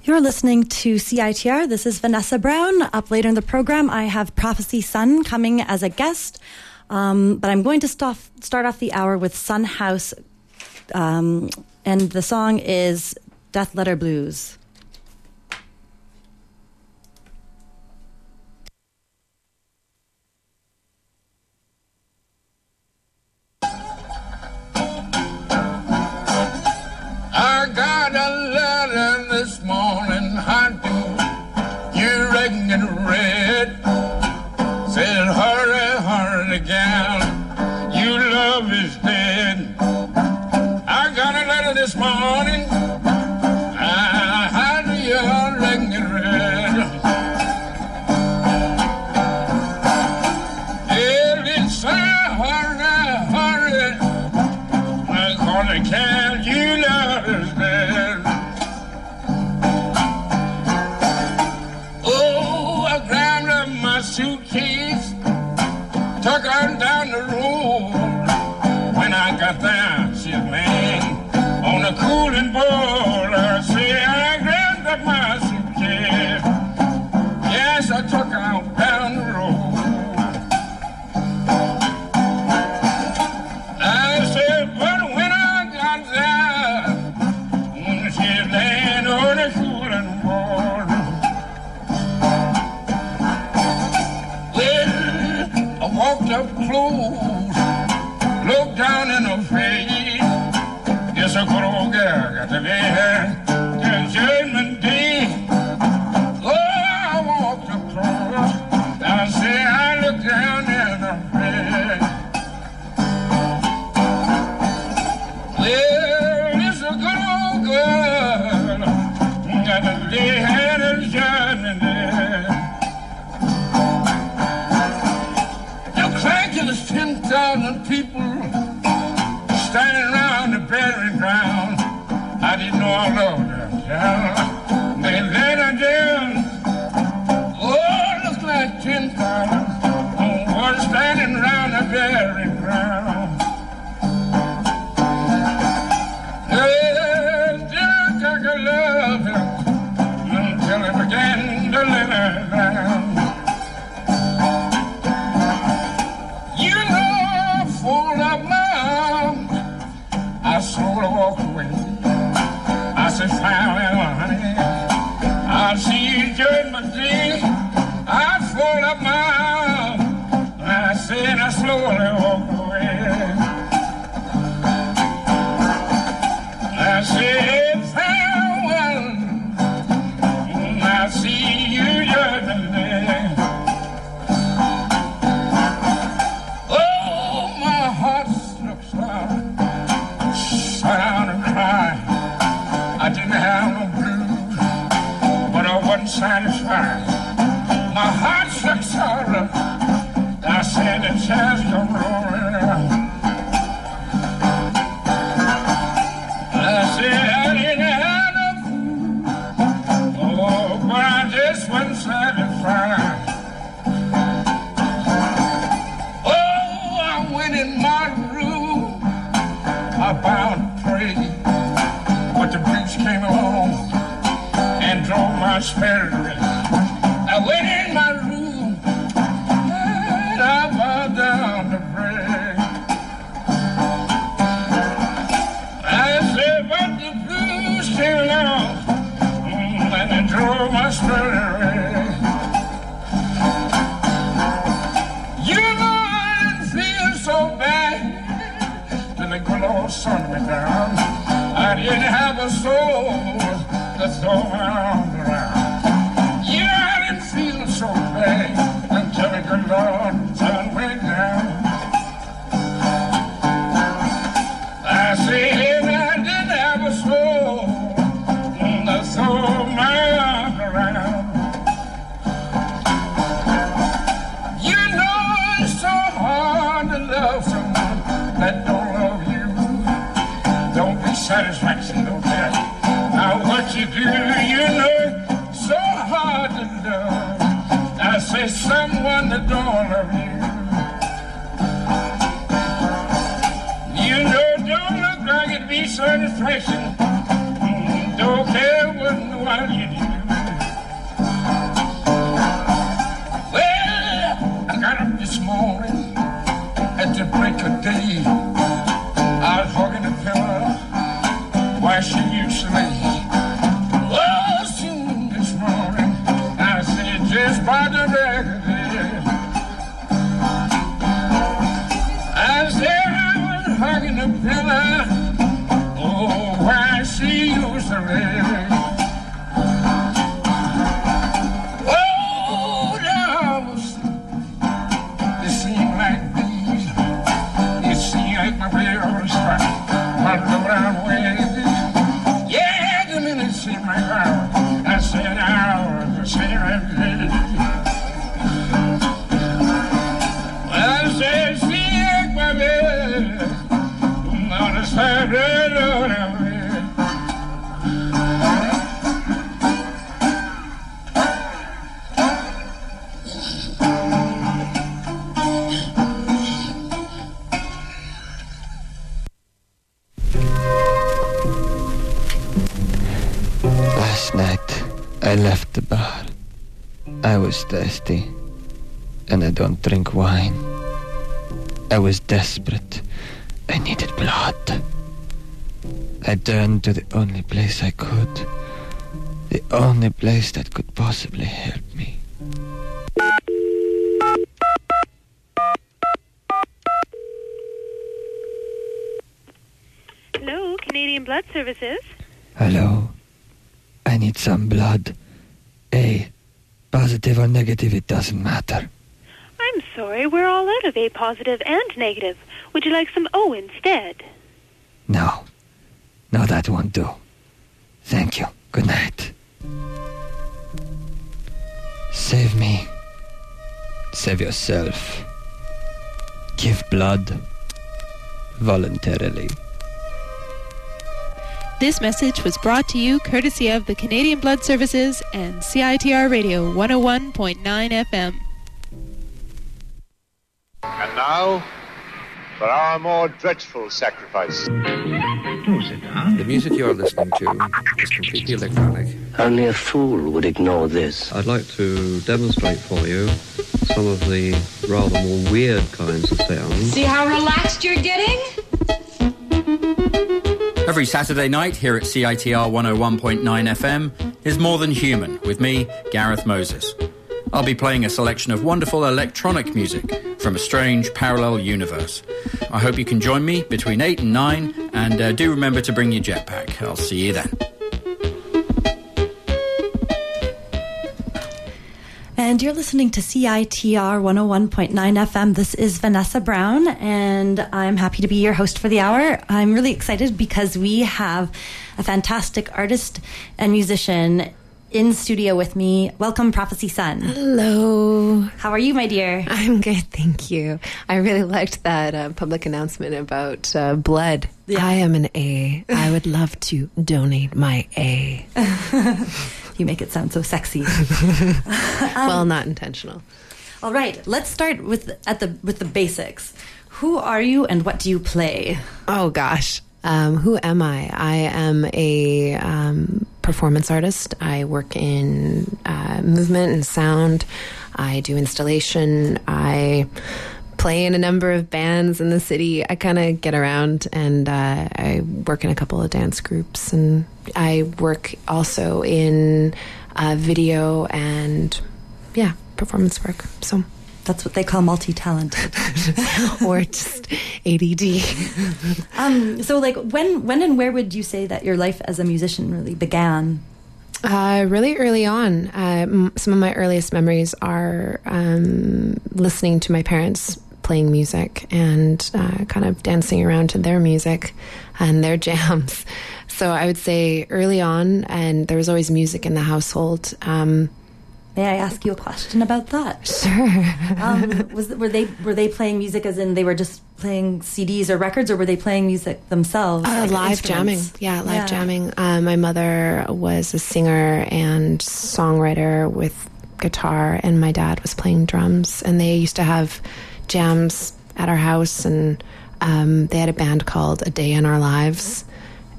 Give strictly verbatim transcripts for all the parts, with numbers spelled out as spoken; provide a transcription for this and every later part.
You're listening to C I T R. This is Vanessa Brown. Up later in the program, I have Prophecy Sun coming as a guest. Um, but I'm going to start, start off the hour with Sun House. Um, and the song is Death Letter Blues. I got a letter this morning, I do. You reckon it read? Said, hurry, hurry, gal. You love is dead. I got a letter this morning. I, how do you reckon it read? It is say, hurry, hurry. I call the gal, you love is dead. Oh, I grabbed up my suitcase, took her down the road. When I got there, she was laying on a cooling board. I say, I grabbed up my suitcase. Yes, I took her out down the road. I said, but when I got there, she was laying on a cooling board. Well, I walked up close, looked down in her face. Yes, a good old girl got to lay her till Judgment Day. Oh, I walked up close. I say I looked down in her face. Well, this a good old girl got to lay her till Judgment Day. Looks like there's ten thousand people standing around the burying ground. I didn't know I loved her. They let her down. Oh, looks like ten thousand was standing around the burying ground. Well, just like I loved her until I began to let her down. You know, full of love, I slowly walked away. I said, farewell, honey. I'll see you Judgment Day. I full of my arms. I said, I slowly walked away. I said, farewell. I'll see you Judgment Day. Oh, my heart looks down. Sat down and cried. I didn't have no blues, but I wasn't satisfied. My heart struck sorrow. I said, the chance come rolling. I said, I didn't have no food. Oh, but I just wasn't satisfied. Oh, I went in my room. I bowed and prayed, but the blues came along and drove my spirit away. I went in my room and I bowed down to pray. I said, but the blues came along and they drove my spirit away. You know I didn't feel so bad. The good Lord sun me down. I didn't have a soul to throw my arms around. Yeah, I didn't feel so bad until the good Lord sun me down. I said I didn't have a soul to throw my arms around. You know it's so hard to love someone that don't love you. Don't be satisfaction, don't care. Now what you do, you know, so hard to love. I say someone that don't love you. You know, don't look like it be satisfaction. don't care what nobody do. Well, I got up this morning at the break of day. I was hugging a pillow while she used to lay. Oh, soon this morning I said, just by the break of day. I said I was hugging a pillow, oh, while she used to lay. Oh, the hours, it seemed like these. It seemed like my bills my low down ways. Yeah, the minute seemed like hours. I said hours, I said every day. I said, see like my bed on the side of the road. Last night, I left the bar. I was thirsty, and I don't drink wine. I was desperate. I needed blood. I turned to the only place I could. The only place that could possibly help me. Hello, Canadian Blood Services. Hello. I need some blood. A. Positive or negative, it doesn't matter. I'm sorry, we're all out of A positive and negative. Would you like some O instead? No. No, that won't do. Thank you. Good night. Save me. Save yourself. Give blood. Voluntarily. This message was brought to you courtesy of the Canadian Blood Services and C I T R Radio one oh one point nine F M. And now, for our more dreadful sacrifice. The music you're listening to is completely electronic. Only a fool would ignore this. I'd like to demonstrate for you some of the rather more weird kinds of sounds. See how relaxed you're getting? Every Saturday night here at C I T R one oh one point nine F M is More Than Human with me, Gareth Moses. I'll be playing a selection of wonderful electronic music from a strange parallel universe. I hope you can join me between eight and nine, and uh, do remember to bring your jetpack. I'll see you then. And you're listening to C I T R one oh one point nine F M. This is Vanessa Brown, and I'm happy to be your host for the hour. I'm really excited because we have a fantastic artist and musician in studio with me. Welcome, Prophecy Sun. Hello. How are you, my dear? I'm good, thank you. I really liked that uh, public announcement about uh, blood. Yeah. I am an A. I would love to donate my A. You make it sound so sexy. um, well, not intentional. All right, let's start with at the with the basics. Who are you and what do you play? Oh gosh, um, who am I? I am a um, performance artist. I work in uh, movement and sound. I do installation. I play in a number of bands in the city. I kind of get around, and uh, I work in a couple of dance groups, and I work also in uh, video and yeah, performance work. So that's what they call multi-talented, or just A D D. um, so, like, when, when, and where would you say that your life as a musician really began? Uh, really early on. Uh, m- some of my earliest memories are um, listening to my parents playing music and uh, kind of dancing around to their music and their jams. So I would say early on, and there was always music in the household. Um, May I ask you a question about that? Sure. um, was were they were they playing music as in they were just playing C Ds or records, or were they playing music themselves? Uh, like live jamming. Yeah, live yeah. jamming. Uh, my mother was a singer and songwriter with guitar, and my dad was playing drums. And they used to have jams at our house, and um, they had a band called A Day in Our Lives.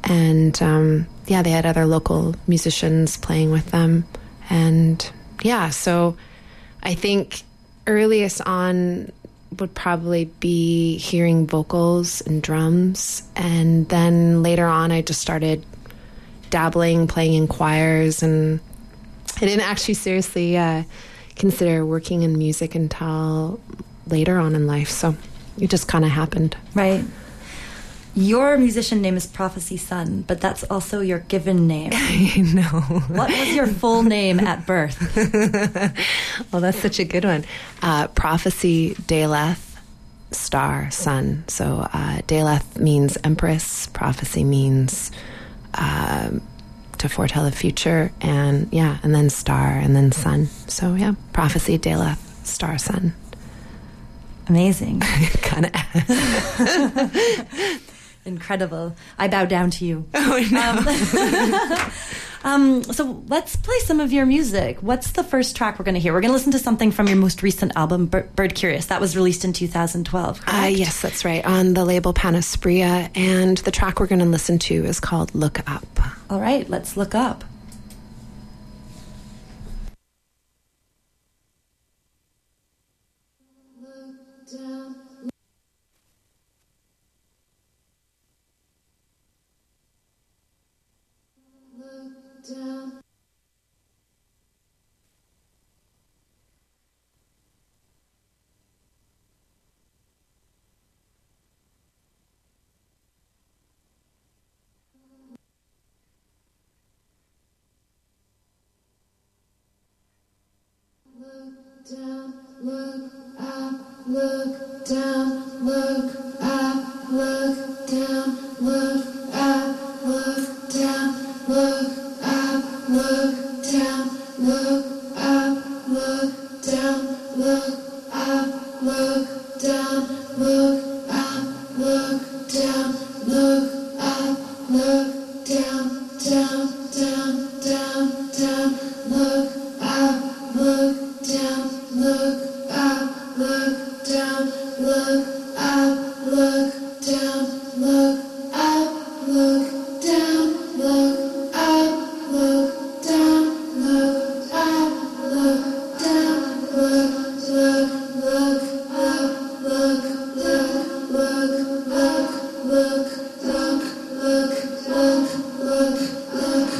And um, yeah, they had other local musicians playing with them. And yeah, so I think earliest on would probably be hearing vocals and drums. And then later on, I just started dabbling, playing in choirs. And I didn't actually seriously uh, consider working in music until later on in life. So it just kind of happened. Right. Your musician name is Prophecy Sun, but that's also your given name. I know. What was your full name at birth? Well, that's such a good one. Uh, Prophecy Daleth Star Sun. So uh, Daleth means empress. Prophecy means uh, to foretell the future. And yeah, and then star and then sun. So yeah, Prophecy Daleth Star Sun. Amazing. Kind of. Incredible. I bow down to you. Oh, no. Um, um, so let's play some of your music. What's the first track we're going to hear? We're going to listen to something from your most recent album, Bird Curious. That was released in two thousand twelve, correct? Uh, yes, that's right, on the label Panaspria. And the track we're going to listen to is called Look Up. All right, let's look up. Down, look up, look down, look up, look down, look up, look down, look up, look down, look up, look down, look up, look down, look up, look down, look up, look down, down, down, down, down, look up, look down, look up, look down, look up, look down, look up, look down, look up, look down, look up, look down, look, look, look up, look, look, look, look, look, look, look, look, look, look.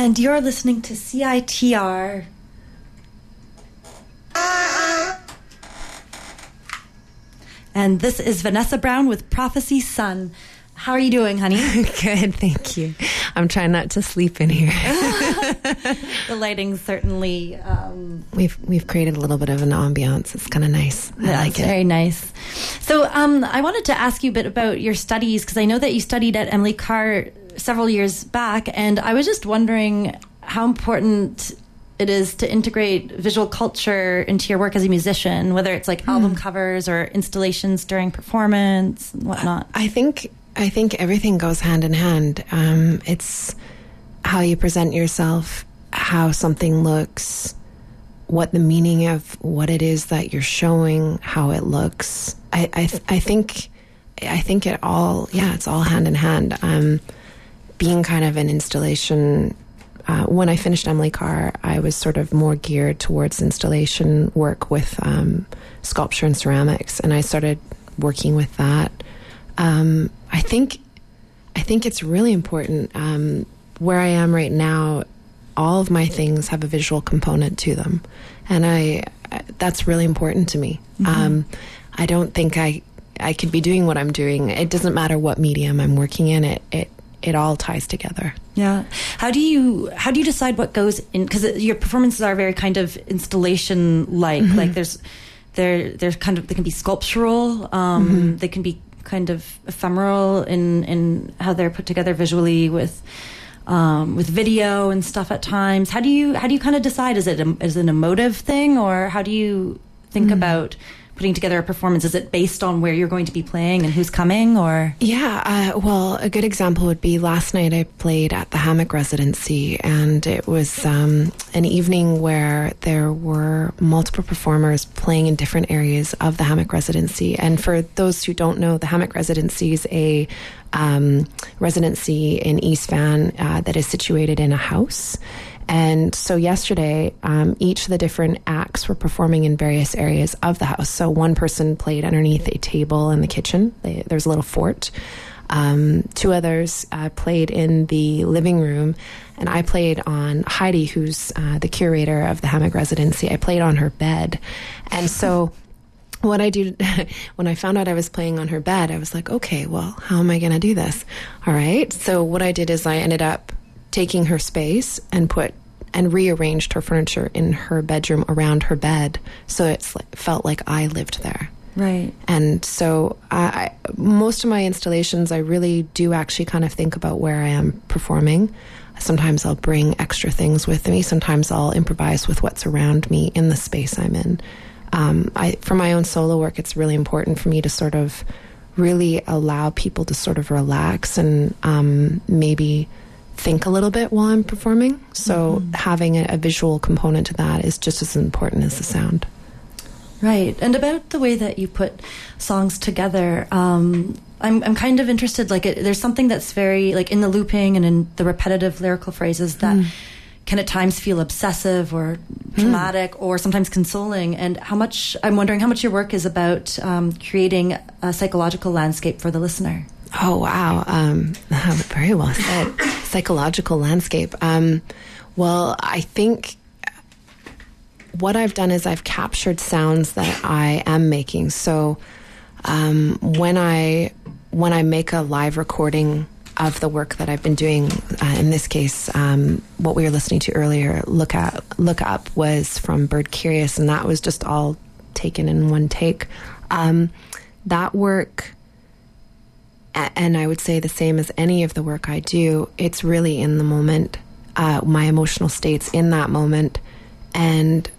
And you're listening to C I T R. And this is Vanessa Brown with Prophecy Sun. How are you doing, honey? Good, thank you. I'm trying not to sleep in here. The lighting certainly... Um, we've we've created a little bit of an ambiance. It's kind of nice. I yeah, like it's it. Very nice. So um, I wanted to ask you a bit about your studies, because I know that you studied at Emily Carr several years back, and I was just wondering how important it is to integrate visual culture into your work as a musician, whether it's like hmm. album covers or installations during performance and whatnot. I think I think everything goes hand in hand. Um, it's how you present yourself, how something looks, what the meaning of what it is that you're showing, how it looks. I I, th- I think I think it all yeah, it's all hand in hand. Um, being kind of an installation. Uh, when I finished Emily Carr, I was sort of more geared towards installation work with um, sculpture and ceramics, and I started working with that. Um, I think, I think it's really important. Um, where I am right now, all of my things have a visual component to them, and I that's really important to me. Mm-hmm. Um, I don't think I I could be doing what I'm doing. It doesn't matter what medium I'm working in. It it. It all ties together. Yeah. How do you how do you decide what goes in? Because your performances are very kind of installation like. Mm-hmm. Like there's they're they're kind of they can be sculptural. Um, mm-hmm. They can be kind of ephemeral in in how they're put together visually with um, with video and stuff at times. How do you how do you kind of decide? Is it a, is it an emotive thing, or how do you think mm-hmm. about putting together a performance? Is it based on where you're going to be playing and who's coming, or? Yeah, uh, well, a good example would be last night I played at the Hammock Residency, and it was um, an evening where there were multiple performers playing in different areas of the Hammock Residency. And for those who don't know, the Hammock Residency is a um, residency in East Van uh, that is situated in a house. And so yesterday, um, each of the different acts were performing in various areas of the house. So one person played underneath a table in the kitchen. They, there's a little fort. Um, two others uh, played in the living room. And I played on Heidi, who's uh, the curator of the Hammock Residency. I played on her bed. And so what I do, when I found out I was playing on her bed, I was like, okay, well, how am I going to do this? All right. So what I did is I ended up taking her space and put and rearranged her furniture in her bedroom around her bed, so it's like, felt like I lived there. Right. And so I, most of my installations, I really do actually kind of think about where I am performing. Sometimes I'll bring extra things with me. Sometimes I'll improvise with what's around me in the space I'm in. Um, I, for my own solo work, it's really important for me to sort of really allow people to sort of relax and um, maybe think a little bit while I'm performing. So mm-hmm. having a, a visual component to that is just as important as the sound. Right. And about the way that you put songs together, um, I'm I'm kind of interested, like it, there's something that's very, like in the looping and in the repetitive lyrical phrases that mm. can at times feel obsessive or dramatic mm. or sometimes consoling. And how much, I'm wondering how much your work is about um, creating a psychological landscape for the listener. Oh, wow. Um, very well said. Psychological landscape. Um, well, I think what I've done is I've captured sounds that I am making. So um, when I when I make a live recording of the work that I've been doing, uh, in this case, um, what we were listening to earlier, Look Up, Look Up, was from Bird Curious, and that was just all taken in one take. Um, that work... And I would say the same as any of the work I do, it's really in the moment, uh, my emotional state's in that moment. And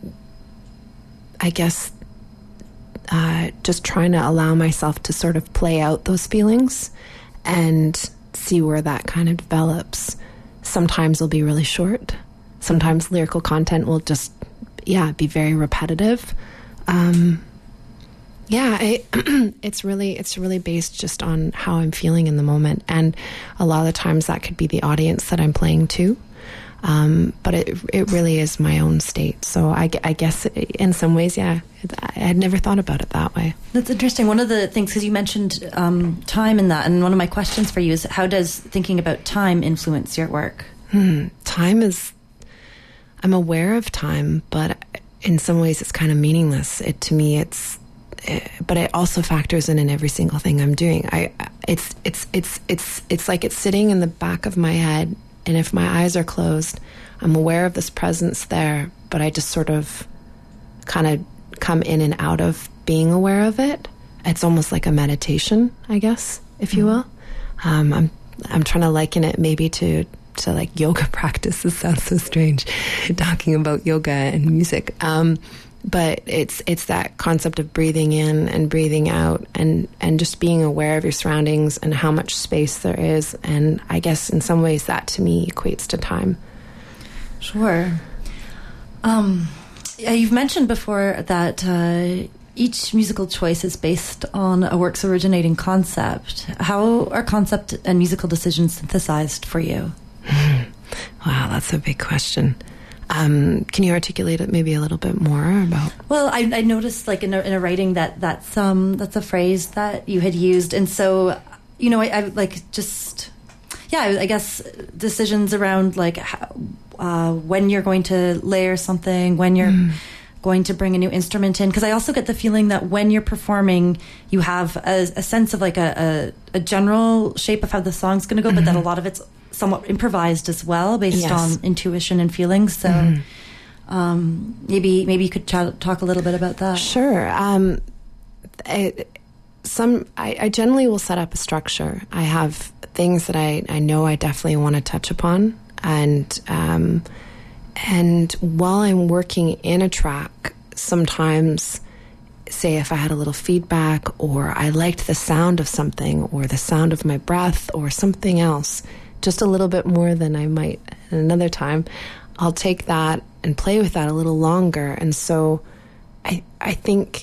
I guess uh, just trying to allow myself to sort of play out those feelings and see where that kind of develops. Sometimes it'll be really short. Sometimes lyrical content will just, yeah, be very repetitive. Um Yeah, it, it's really it's really based just on how I'm feeling in the moment, and a lot of the times that could be the audience that I'm playing to. Um, but it it really is my own state. So I, I guess in some ways, yeah, I had never thought about it that way. That's interesting. One of the things, because you mentioned um, time in that, and one of my questions for you is, how does thinking about time influence your work? Hmm. time is, I'm aware of time, but in some ways it's kind of meaningless. It, to me, it's, it, but it also factors in in every single thing I'm doing. I, it's, it's, it's, it's, it's like it's sitting in the back of my head, and if my eyes are closed, I'm aware of this presence there, but I just sort of kind of come in and out of being aware of it. It's almost like a meditation, I guess, if you will. Um, I'm, I'm trying to liken it maybe to, to like yoga practice. This sounds so strange, talking about yoga and music. Um, but it's, it's that concept of breathing in and breathing out, and, and just being aware of your surroundings and how much space there is. And I guess in some ways that to me equates to time. Sure. Um, yeah, you've mentioned before that uh, each musical choice is based on a work's originating concept. How are concept and musical decisions synthesized for you? Wow, that's a big question. Um, can you articulate it maybe a little bit more about? Well, I, I noticed, like in a, in a writing, that that's um that's a phrase that you had used, and so you know, I, I like just yeah, I, I guess decisions around like how, uh, when you're going to layer something, when you're mm. going to bring a new instrument in, because I also get the feeling that when you're performing, you have a, a sense of like a, a, a general shape of how the song's going to go, mm-hmm. but that a lot of it's somewhat improvised as well, based yes. on intuition and feelings. So mm-hmm. um, maybe maybe you could ch- talk a little bit about that. Sure. Um, I, some I, I generally will set up a structure. I have things that I, I know I definitely want to touch upon, and um, and while I'm working in a track, sometimes, say if I had a little feedback, or I liked the sound of something, or the sound of my breath, or something else, just a little bit more than I might at another time, I'll take that and play with that a little longer. And so I I think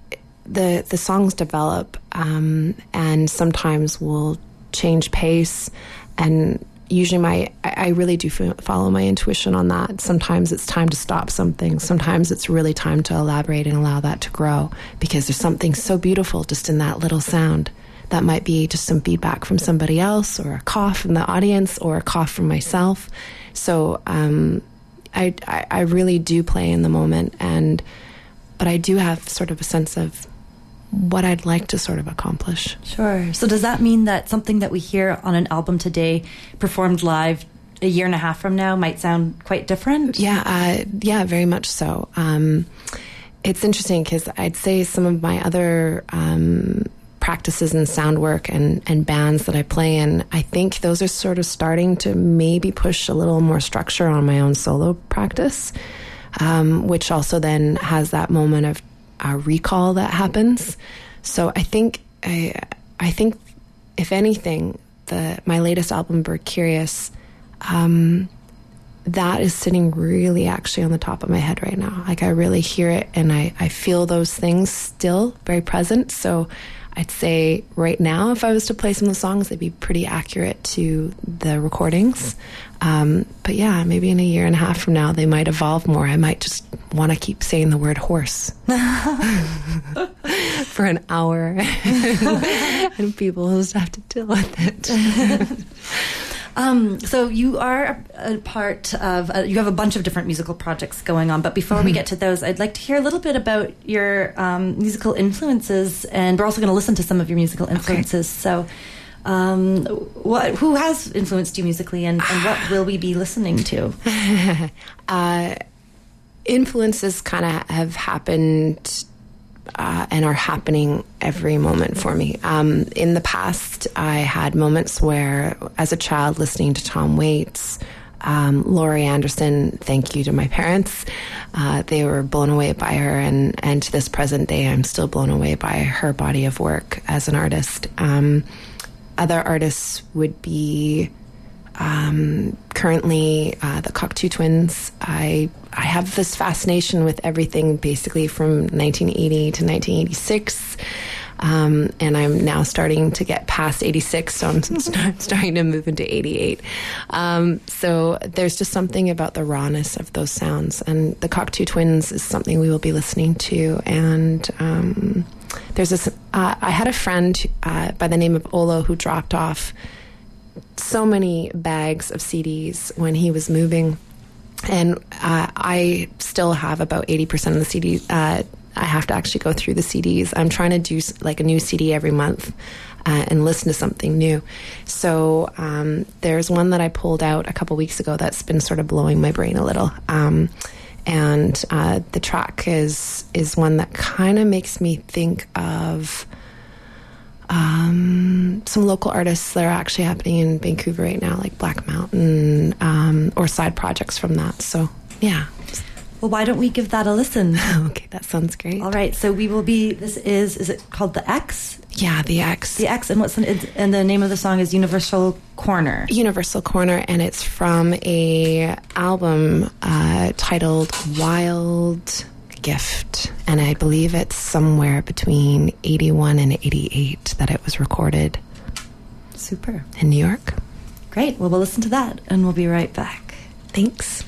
the the songs develop, um, and sometimes we'll change pace, and usually my I, I really do f- follow my intuition on that. Sometimes it's time to stop something. Sometimes it's really time to elaborate and allow that to grow, because there's something so beautiful just in that little sound. That might be just some feedback from somebody else, or a cough from the audience, or a cough from myself. So um, I, I, I really do play in the moment, and but I do have sort of a sense of what I'd like to sort of accomplish. Sure. So does that mean that something that we hear on an album today, performed live a year and a half from now, might sound quite different? Yeah, uh, yeah, very much so. Um, it's interesting because I'd say some of my other um, practices in sound work and, and bands that I play in, I think those are sort of starting to maybe push a little more structure on my own solo practice, um, which also then has that moment of uh, recall that happens. So I think, I, I think if anything, the my latest album, Bird Curious, um, that is sitting really actually on the top of my head right now. Like I really hear it, and I, I feel those things still very present. So I'd say right now, if I was to play some of the songs, they'd be pretty accurate to the recordings. Um, but yeah, maybe in a year and a half from now, they might evolve more. I might just want to keep saying the word horse for an hour, and people will just have to deal with it. Um, so you are a part of, uh, you have a bunch of different musical projects going on, but before mm-hmm. we get to those, I'd like to hear a little bit about your um, musical influences, and we're also going to listen to some of your musical influences. Okay. So um, what, who has influenced you musically, and, and what will we be listening to? uh, influences kind of have happened Uh, and are happening every moment for me. Um, in the past, I had moments where, as a child, listening to Tom Waits, um, Laurie Anderson, thank you to my parents, uh, they were blown away by her, and, and to this present day, I'm still blown away by her body of work as an artist. Um, other artists would be Um, currently, uh, the Cocteau Twins. I I have this fascination with everything basically from nineteen eighty to nineteen eighty-six, um, and I'm now starting to get past eighty-six, so I'm st- starting to move into eighty-eight. Um, so there's just something about the rawness of those sounds, and the Cocteau Twins is something we will be listening to. And um, there's this. Uh, I had a friend uh, by the name of Olo who dropped off so many bags of C Ds when he was moving. And uh, I still have about eighty percent of the C Ds. Uh, I have to actually go through the C Ds. I'm trying to do like a new C D every month uh, and listen to something new. So um, there's one that I pulled out a couple weeks ago that's been sort of blowing my brain a little. Um, and uh, the track is, is one that kind of makes me think of um, some local artists that are actually happening in Vancouver right now, like Black Mountain, um, or side projects from that. So, yeah. Well, why don't we give that a listen? Okay, that sounds great. All right, so we will be, this is, is it called The X? Yeah, The X. The X, and what's the, and the name of the song is Universal Corner. Universal Corner, and it's from a album uh, titled Wild Gift, and I believe it's somewhere between eighty-one and eighty-eight that it was recorded. Super. In New York. Great. Well, we'll listen to that, and we'll be right back. Thanks.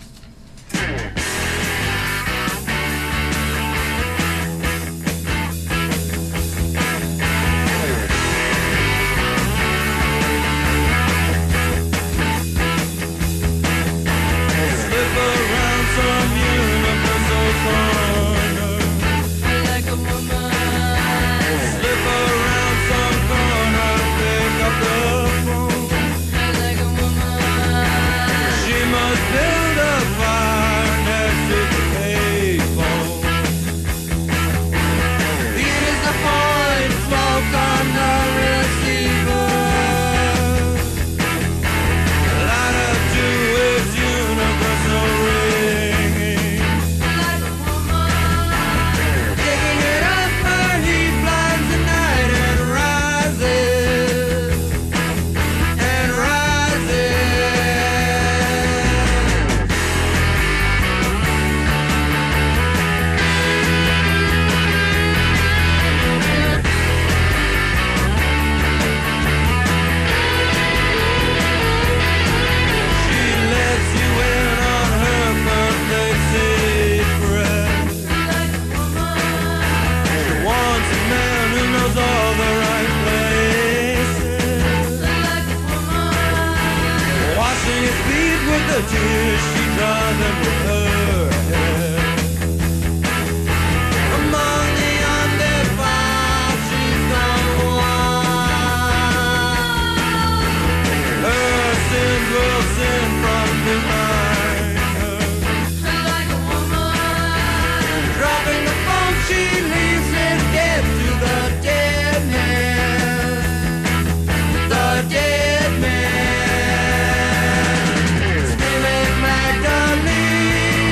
Dead man, screaming Magdalene.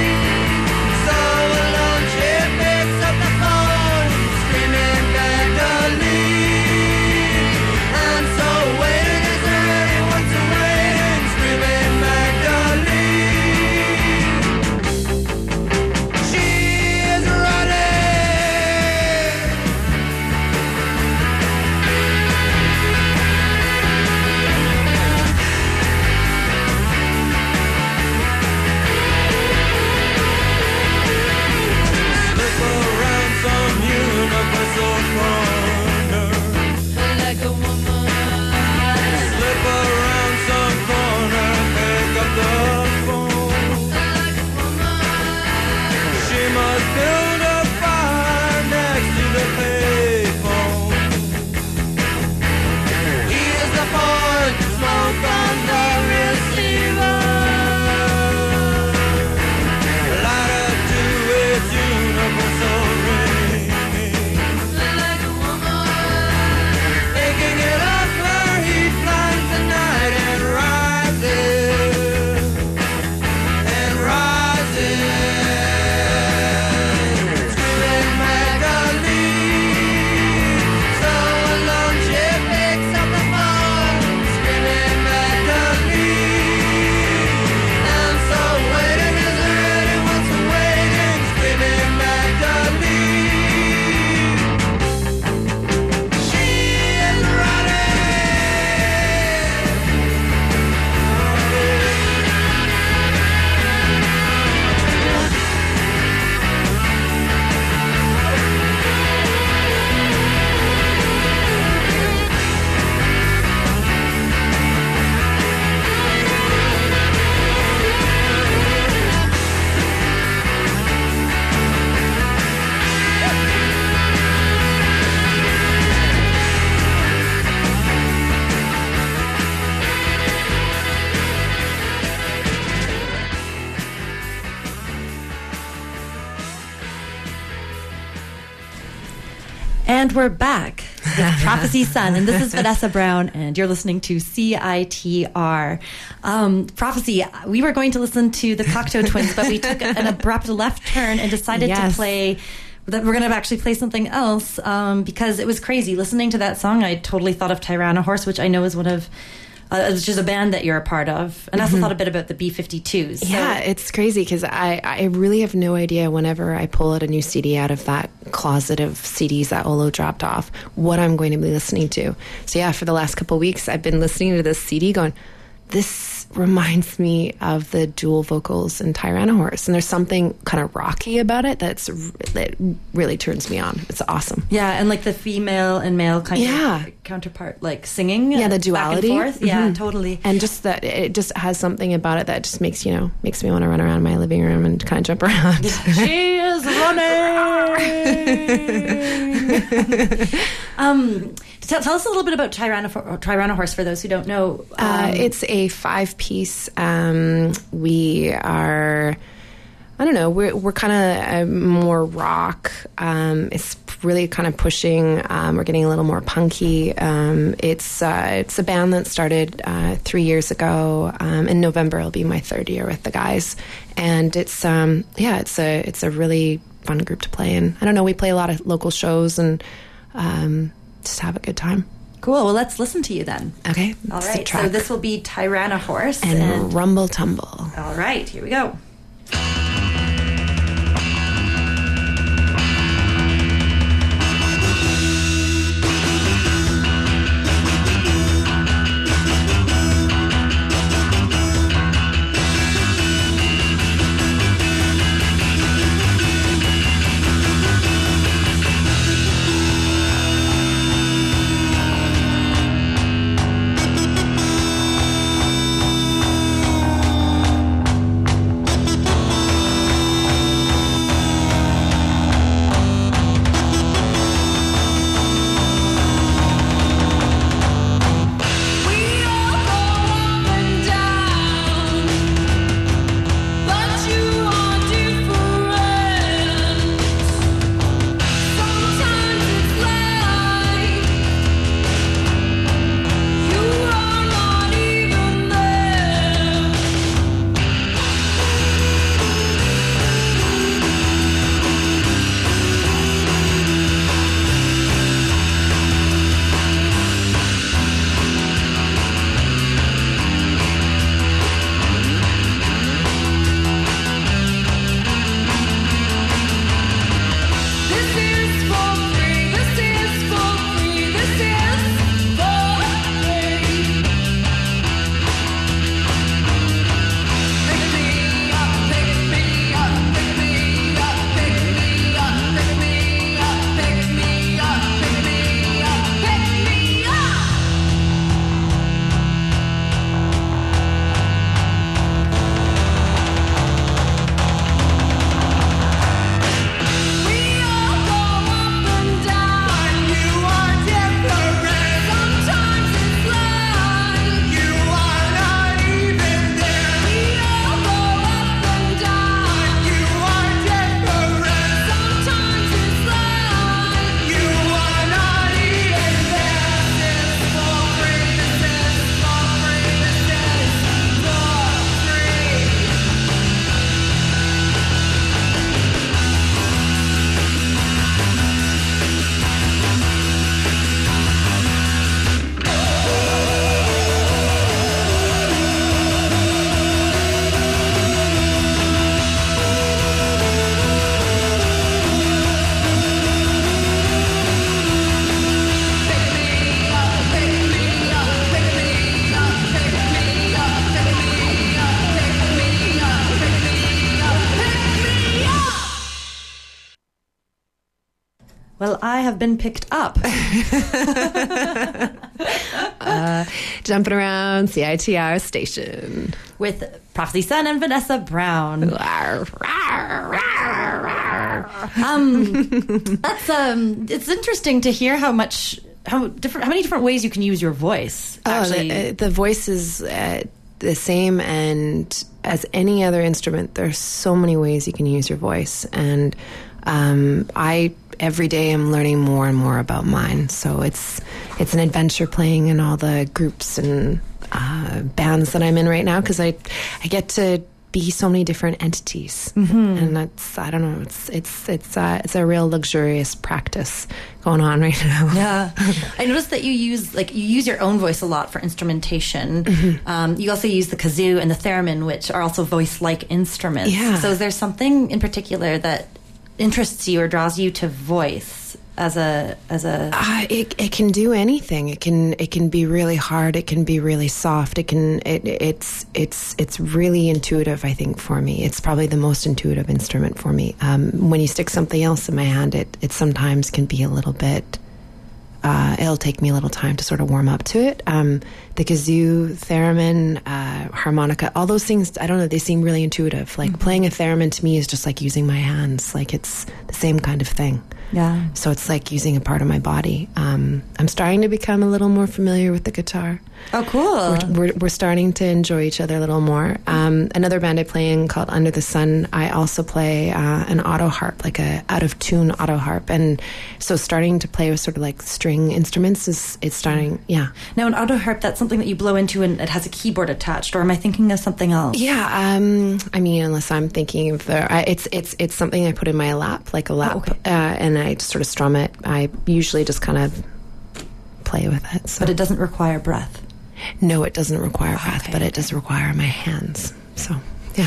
And we're back with Prophecy Sun, and this is Vanessa Brown, and you're listening to C I T R. Um, Prophecy, we were going to listen to the Cocteau Twins, but we took an abrupt left turn and decided Yes. to play, that we're going to actually play something else, um, because it was crazy. Listening to that song, I totally thought of Tyrannohorse, which I know is one of, uh, which is a band that you're a part of, and I also Mhm. thought a bit about the B fifty-twos. So. Yeah, it's crazy because I, I really have no idea whenever I pull out a new C D out of that closet of C Ds that Olo dropped off, what I'm going to be listening to. So yeah, for the last couple of weeks, I've been listening to this C D going, this reminds me of the dual vocals in Tyrannohorse. And there's something kind of rocky about it that's that really turns me on. It's awesome. Yeah, and like the female and male kind Yeah. of counterpart, like singing. Yeah, the back and duality. forth. Yeah, Mhm. totally. And just that it just has something about it that just makes, you know, makes me want to run around my living room and kind of jump around. She is running. um, tell, tell us a little bit about Tyrannohorse, Tyrannohorse for those who don't know. Um, Uh, it's a five-piece. Um, we are, I don't know, we're we're kind of uh, more rock. Um, it's really kind of pushing. Um, we're getting a little more punky. Um, it's uh, it's a band that started uh, three years ago. Um, in November, it'll be my third year with the guys, and it's um, yeah, it's a it's a really fun group to play in. I don't know, we play a lot of local shows and um, just have a good time. Cool. Well, let's listen to you then. Okay. All this is the right. track. So this will be Tyrannohorse. and, And, Rumble Tumble. all right. Here we go. Well, I have been picked up. uh, jumping around C I T R station. With Prophecy Sun and Vanessa Brown. um, that's um, it's interesting to hear how much, how different, how many different ways you can use your voice. Actually, oh, the, the voice is uh, the same, and as any other instrument, there's so many ways you can use your voice, and um, I every day I'm learning more and more about mine. So it's it's an adventure playing in all the groups and uh, bands that I'm in right now, because I I get to be so many different entities, mm-hmm. and that's I don't know. It's it's it's uh, it's a real luxurious practice going on right now. Yeah, I noticed that you use like you use your own voice a lot for instrumentation. Mm-hmm. Um, you also use the kazoo and the theremin, which are also voice-like instruments. Yeah. So is there something in particular that interests you or draws you to voice as a as a? Uh, it it can do anything. It can it can be really hard. It can be really soft. It can it it's it's it's really intuitive. I think for me, it's probably the most intuitive instrument for me. Um, when you stick something else in my hand, it it sometimes can be a little bit. Uh, it'll take me a little time to sort of warm up to it. Um, the kazoo, theremin, uh, harmonica, all those things, I don't know, they seem really intuitive. Like mm-hmm. playing a theremin to me is just like using my hands. Like it's the same kind of thing. Yeah. So it's like using a part of my body. Um, I'm starting to become a little more familiar with the guitar. Oh, cool. We're, we're, we're starting to enjoy each other a little more. Um, another band I play in called Under the Sun, I also play uh, an auto harp, like a out-of-tune auto harp. And so starting to play with sort of like string instruments is it's starting, yeah. Now an auto harp, that's something that you blow into and it has a keyboard attached, or am I thinking of something else? Yeah, um, I mean, unless I'm thinking of the, I, it's it's it's something I put in my lap, like a lap, oh, okay. uh, and I just sort of strum it. I usually just kind of play with it. So. But it doesn't require breath? No, it doesn't require breath, okay, but okay. it does require my hands. So, yeah.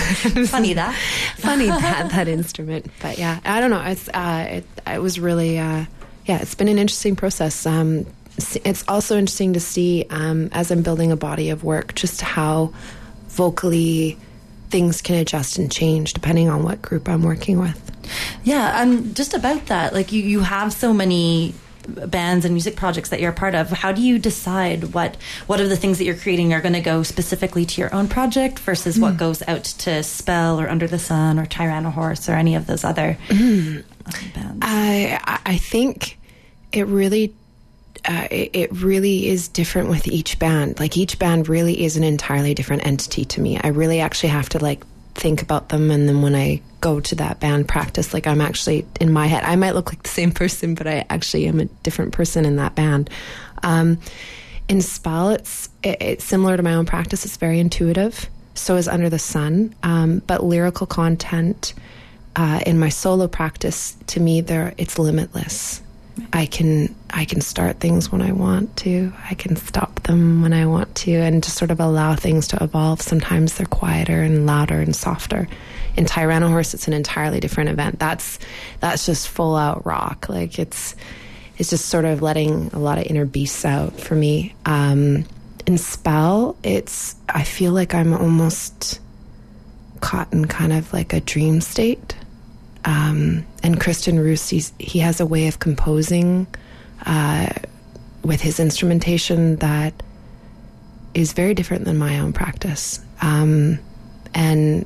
Funny that. Funny that, that instrument. But yeah, I don't know. It's uh, it, it was really, uh, yeah, it's been an interesting process. Um, it's also interesting to see, um, as I'm building a body of work, just how vocally things can adjust and change depending on what group I'm working with. Yeah, um, just about that. Like you, you have so many bands and music projects that you're a part of. How do you decide what what of the things that you're creating are going to go specifically to your own project versus mm. what goes out to Spell or Under the Sun or Tyrannohorse or any of those other mm. bands? I I think it really uh, it, it really is different with each band. Like each band really is an entirely different entity to me. I really actually have to like think about them, and then when I go to that band practice, like I'm actually in my head, I might look like the same person, but I actually am a different person in that band. Um, in Spell, it's it, it's similar to my own practice. It's very intuitive. So is Under the Sun, um, but lyrical content uh, in my solo practice, to me, there it's limitless. I can I can start things when I want to. I can stop them when I want to, and just sort of allow things to evolve. Sometimes they're quieter and louder and softer. In Tyrannohorse, it's an entirely different event. That's that's just full out rock. Like it's it's just sort of letting a lot of inner beasts out for me. Um, in Spell, it's I feel like I'm almost caught in kind of like a dream state. Um, and Kristen Roos, he's, he has a way of composing uh, with his instrumentation that is very different than my own practice. Um, and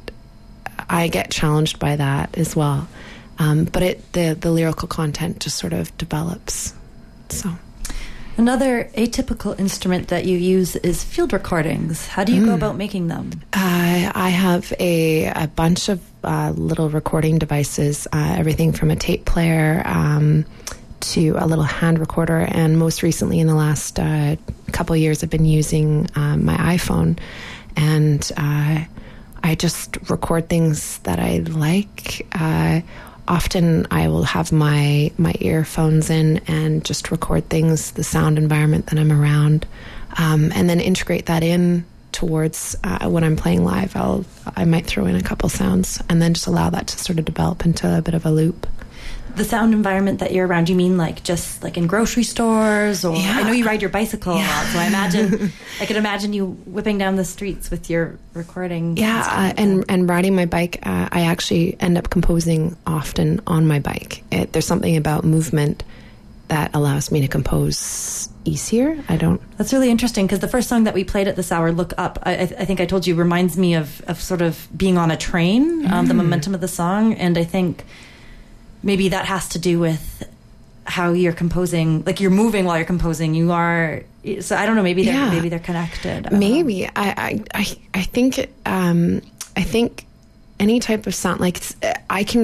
I get challenged by that as well. Um, but it the, the lyrical content just sort of develops. So another atypical instrument that you use is field recordings. How do you mm. go about making them? Uh, I have a, a bunch of uh, little recording devices, uh, everything from a tape player um, to a little hand recorder. And most recently, in the last uh, couple of years, I've been using um, my iPhone. And uh, I just record things that I like. Uh, Often I will have my, my earphones in and just record things, the sound environment that I'm around, um, and then integrate that in towards uh, when I'm playing live. I'll I might throw in a couple sounds and then just allow that to sort of develop into a bit of a loop. The sound environment that you're around, you mean like just like in grocery stores? Or yeah. I know you ride your bicycle yeah. a lot, so I imagine I could imagine you whipping down the streets with your recording. Yeah, uh, and and riding my bike, uh, I actually end up composing often on my bike. It, there's something about movement that allows me to compose easier. I don't. That's really interesting, because the first song that we played at this hour, "Look Up," I, I think I told you reminds me of of sort of being on a train. Mm. Um, the momentum of the song, and I think maybe that has to do with how you're composing, like you're moving while you're composing. You are, so I don't know, maybe they're, yeah. maybe they're connected. Maybe. I, I, I, I think, um, I think any type of sound, like I can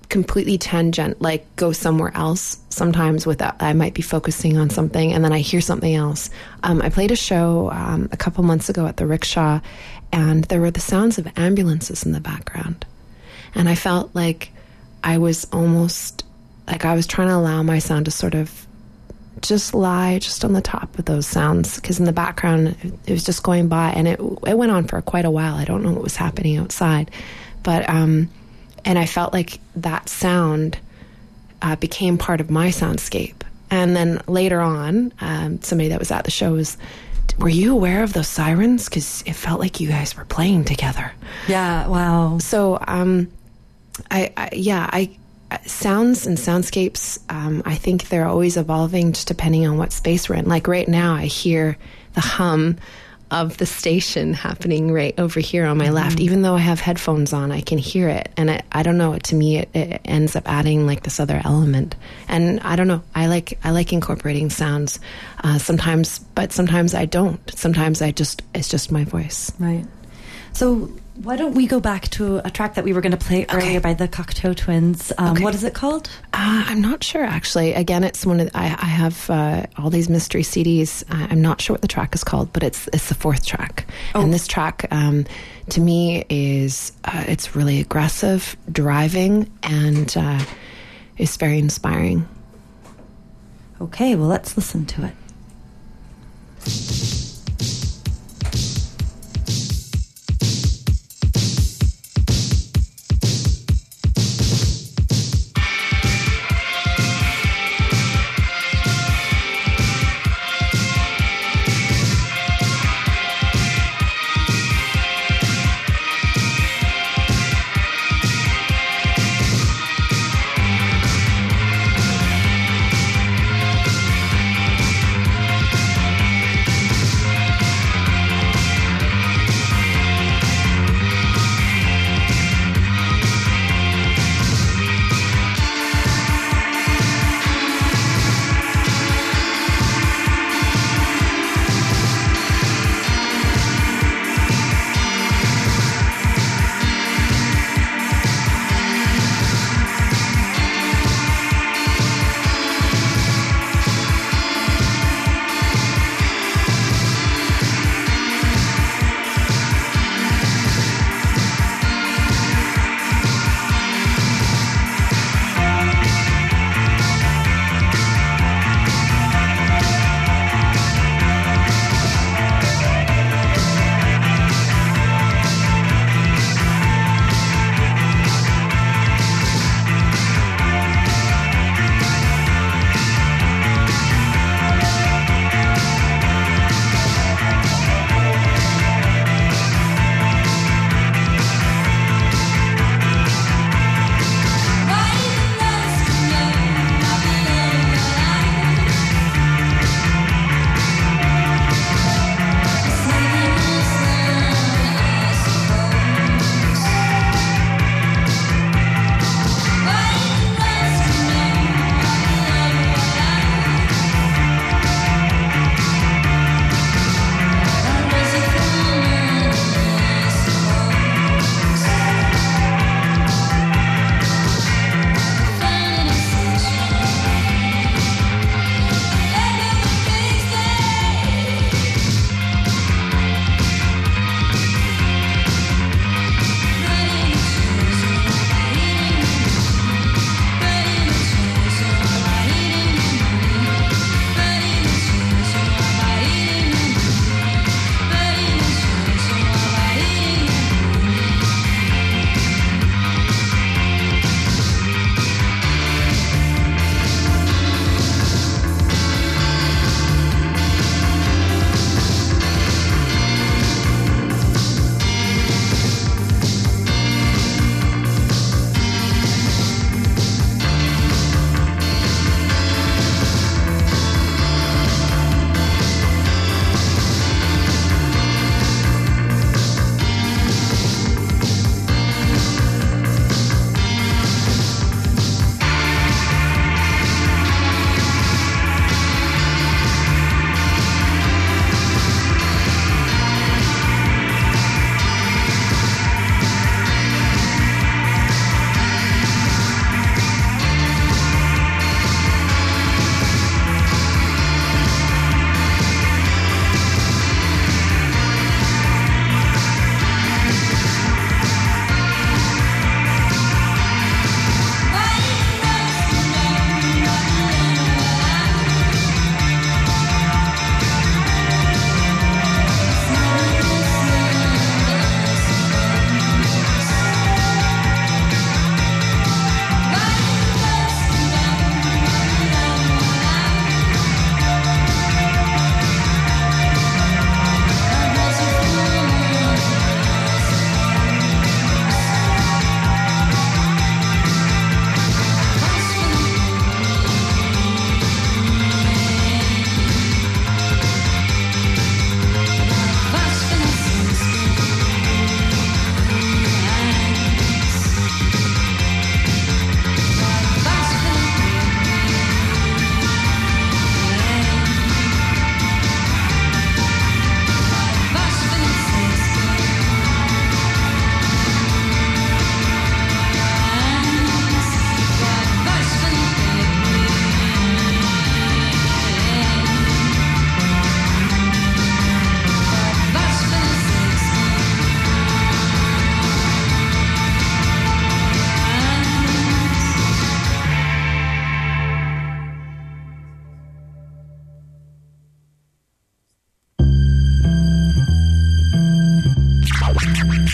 completely tangent, like go somewhere else. Sometimes with that, I might be focusing on something and then I hear something else. Um, I played a show um, a couple months ago at the Rickshaw, and there were the sounds of ambulances in the background. And I felt like I was almost, like I was trying to allow my sound to sort of just lie just on the top of those sounds, because in the background it was just going by, and it it went on for quite a while. I don't know what was happening outside, but um, and I felt like that sound uh, became part of my soundscape. And then later on, um, somebody that was at the show was, were you aware of those sirens? Because it felt like you guys were playing together. Yeah, wow. So, um, I, I yeah, I sounds and soundscapes, um, I think they're always evolving just depending on what space we're in. Like right now, I hear the hum of the station happening right over here on my mm-hmm. left. Even though I have headphones on, I can hear it. And I, I don't know, to me, it, it ends up adding like this other element. And I don't know, I like I like incorporating sounds uh, sometimes, but sometimes I don't. Sometimes I just, it's just my voice. Right. So why don't we go back to a track that we were going to play Okay. earlier by the Cocteau Twins. Um, Okay. What is it called? Uh, I'm not sure, actually. Again, it's one of the, I, I have uh, all these mystery C Ds. Uh, I'm not sure what the track is called, but it's it's the fourth track. Oh. And this track, um, to me, is uh, it's really aggressive, driving, and uh, it's very inspiring. Okay, well, let's listen to it. Thank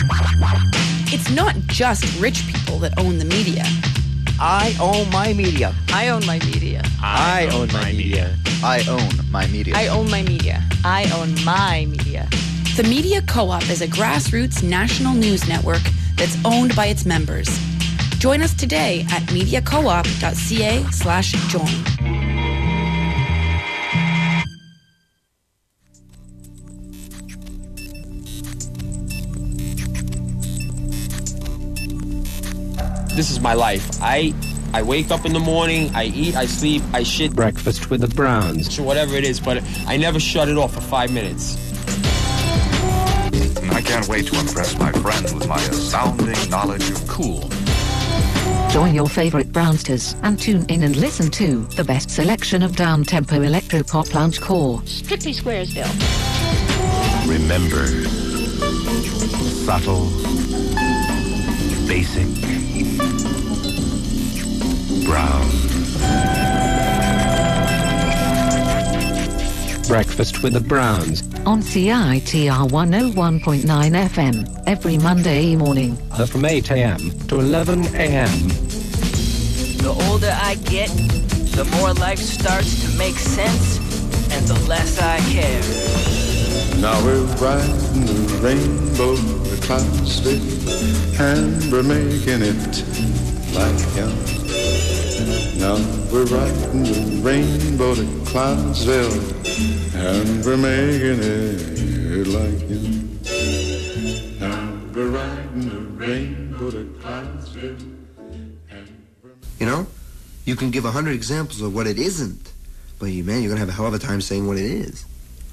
It's not just rich people that own the media. I own my media. I own my media. I own my media. I own my media. I own my media. I own my media. The Media Co-op is a grassroots national news network that's owned by its members. Join us today at mediacoop.ca slash join. This is my life. I I wake up in the morning, I eat, I sleep, I shit. Breakfast with the Browns. Whatever it is, but I never shut it off for five minutes. I can't wait to impress my friends with my astounding knowledge of cool. Join your favorite Brownsters and tune in and listen to the best selection of down-tempo electro-pop loungecore. Strictly Squaresville. Remember, subtle, basic, brown. Breakfast with the Browns. On C I T R one oh one point nine F M every Monday morning. Uh, from eight a.m. to eleven a.m. The older I get, the more life starts to make sense, and the less I care. Now we're riding the rainbow, the clouds fit, and we're making it like young. Now we're riding the rainbow to Cloudsville, and we're making it like young. Now we're riding the rainbow to Cloudsville. You know, you can give a hundred examples of what it isn't, but you, man, you're gonna have a hell of a time saying what it is.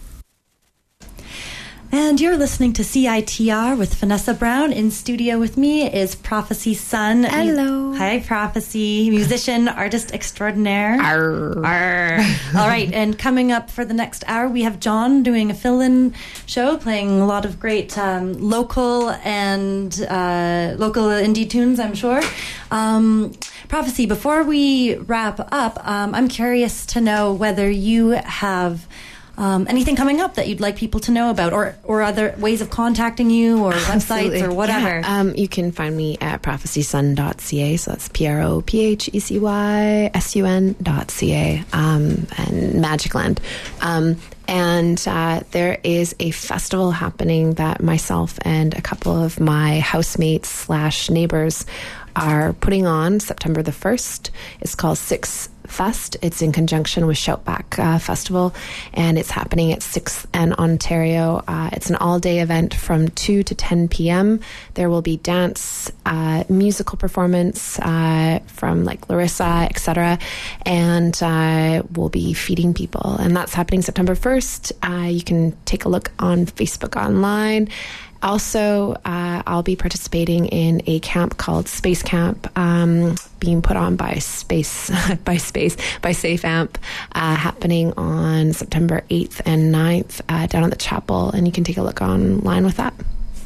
And you're listening to C I T R with Vanessa Brown. In studio with me is Prophecy Sun. Hello. Hi, Prophecy. Musician, artist extraordinaire. Arr. Arr. All right, and coming up for the next hour, we have John doing a fill-in show, playing a lot of great um, local and uh, local indie tunes, I'm sure. Um, Prophecy, before we wrap up, um, I'm curious to know whether you have Um, anything coming up that you'd like people to know about, or, or other ways of contacting you, or Absolutely. websites, or whatever? Yeah. Um, you can find me at prophecy sun dot c a, so that's P R O P H E C Y S U N dot C A, um, and Magicland. Um, and uh, there is a festival happening that myself and a couple of my housemates slash neighbors are putting on September the first. It's called Six Fest. It's in conjunction with Shoutback uh, Festival, and it's happening at sixth and Ontario. Uh, it's an all-day event from two to ten p.m. There will be dance, uh, musical performance uh, from like Larissa, et cetera, and uh, we'll be feeding people. And that's happening September first. Uh, you can take a look on Facebook online. Also, uh, I'll be participating in a camp called Space Camp, um, being put on by Space, by Space, by Safe Amp, uh, happening on September eighth and ninth uh, down at the chapel, and you can take a look online with that.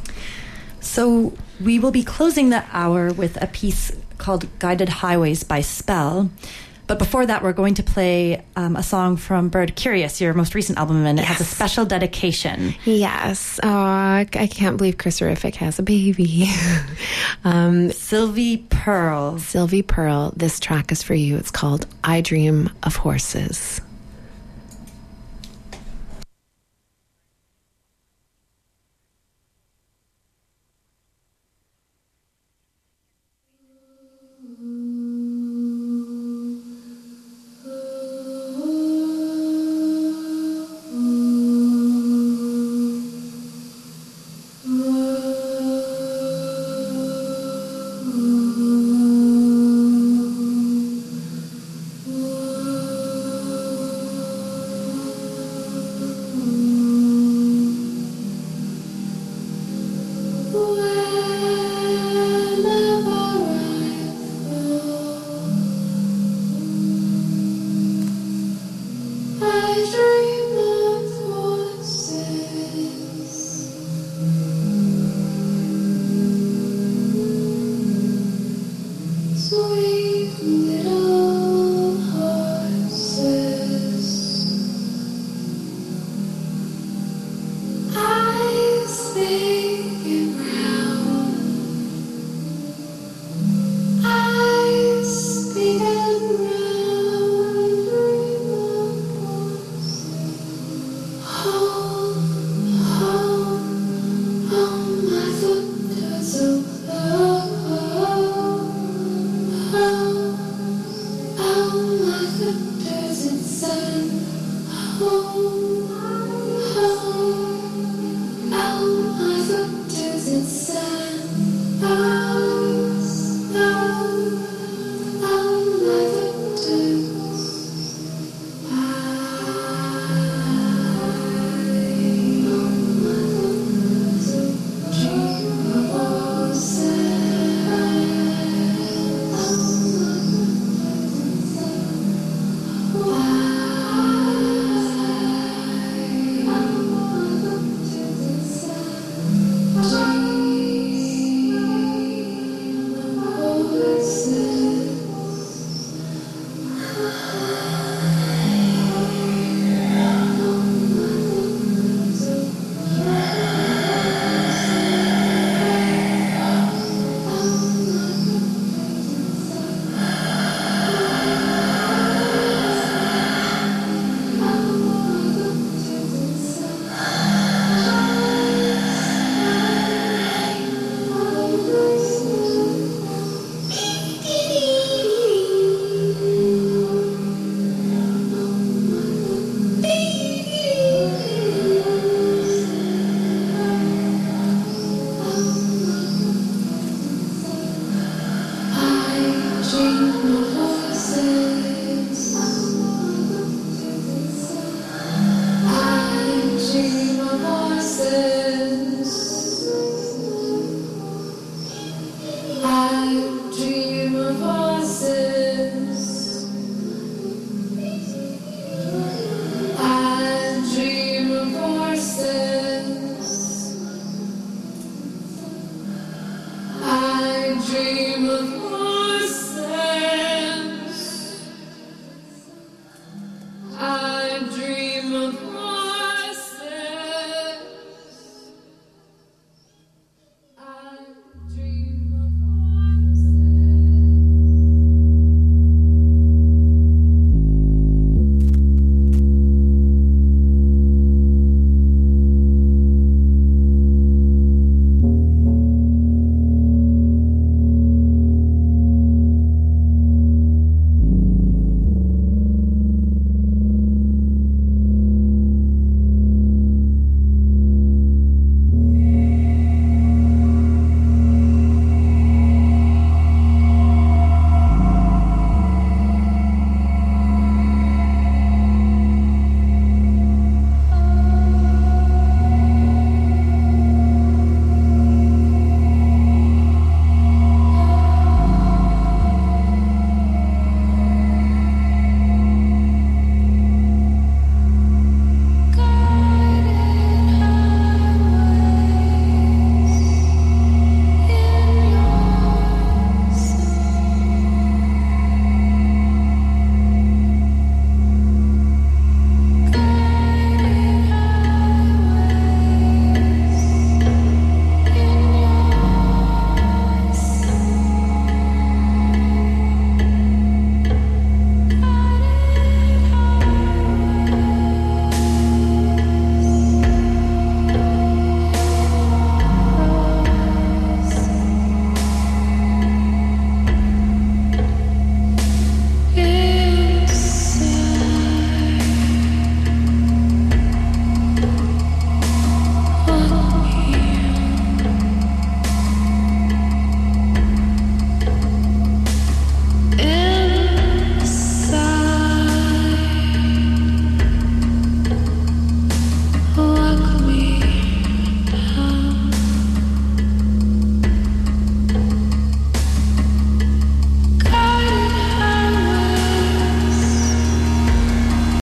So we will be closing the hour with a piece called Guided Highways by Spell. But before that, we're going to play um, a song from Bird Curious, your most recent album, and it yes. has a special dedication. Yes. Oh, I can't believe Chris Horrific has a baby. um, Sylvie Pearl. Sylvie Pearl, this track is for you. It's called I Dream of Horses. Oh dream of